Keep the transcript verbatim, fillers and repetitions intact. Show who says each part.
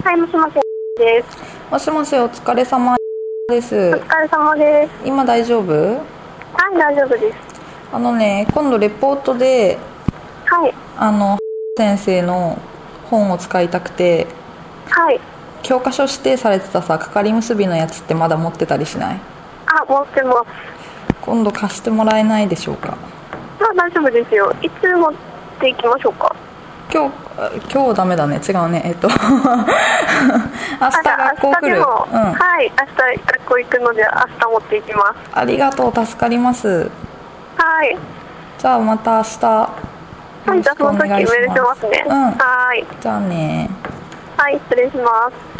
Speaker 1: はい、もしもしです。
Speaker 2: もしもし、お疲れ様です。
Speaker 1: お疲れ様です。
Speaker 2: 今大丈夫？
Speaker 1: はい、大丈夫です。
Speaker 2: あのね、今度レポートで
Speaker 1: はい。
Speaker 2: あの先生の本を使いたくて、
Speaker 1: はい。
Speaker 2: 教科書指定されてたさ、かかり結びのやつってまだ持ってたりしない？
Speaker 1: あ、持ってます。
Speaker 2: 今度貸してもらえないでしょうか？
Speaker 1: あ、大丈夫ですよ。いつ持っていきましょうか？
Speaker 2: 今日、今日ダメだね。違うね。えっと明日学校来る。うん。
Speaker 1: はい、明日学校行くので明日持っていきます。
Speaker 2: ありがとう、助かります。
Speaker 1: はい。
Speaker 2: じゃあまた明日よ
Speaker 1: はい、じゃあその時メールしますね。
Speaker 2: うん。
Speaker 1: はい。
Speaker 2: じゃあね。
Speaker 1: はい、失礼します。